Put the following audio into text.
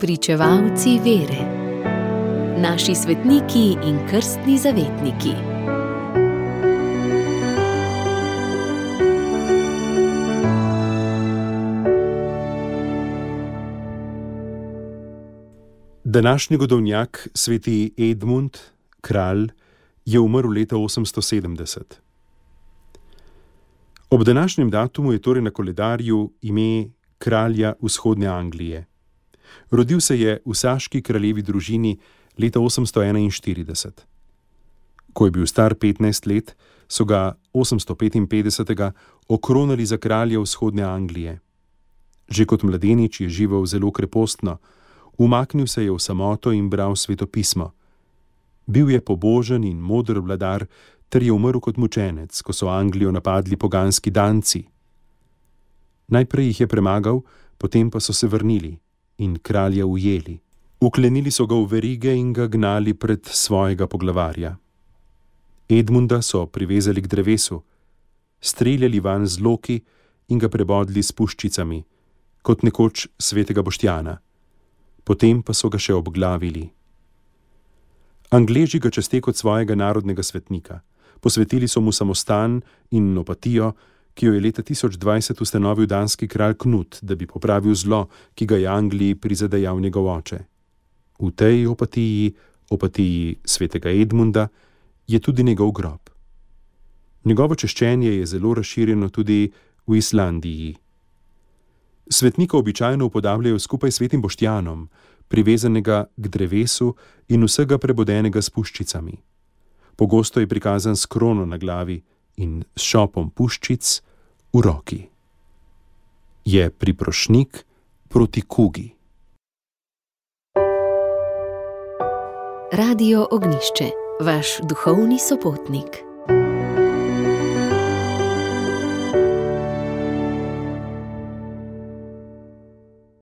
Pričevalci vere. Naši svetniki in krstni zavetniki. Današnji godovnjak, sveti Edmund, kralj, je umrl leta 870. Ob današnjem datumu je torej na koledarju ime kralja vzhodne Anglije. Rodil se je v saški kraljevi družini leta 841. Ko je bil star 15 let, so ga 855. okronali za kralja vzhodne Anglije. Že kot mladenič je živel zelo krepostno, umaknil se je v samoto in bral svetopismo. Bil je pobožen in moder vladar, ter je umrl kot mučenec, ko so Anglijo napadli poganski Danci. Najprej jih je premagal, potem pa so se vrnili in kralja ujeli. Vklenili so ga v verige in ga gnali pred svojega poglavarja. Edmunda so privezali k drevesu, streljali vanj z loki in ga prebodli s puščicami, kot nekoč svetega Boštjana. Potem pa so ga še obglavili. Angleži ga časte kot svojega narodnega svetnika. Posvetili so mu samostan in opatijo, ki jo je leta 1020 ustanovil danski kralj Knut, da bi popravil zlo, ki ga je Angliji prizadejal njegov oče. V tej opatiji svetega Edmunda, je tudi njegov grob. Njegovo češčenje je zelo razširjeno tudi v Islandiji. Svetnika običajno upodabljajo skupaj s svetim Boštjanom, privezanega k drevesu in vsega prebodenega s puščicami. Pogosto je prikazan s krono na glavi in s šopom puščic v roki. Je priprošnik proti kugi. Radio Ognjišče, vaš duhovni sopotnik.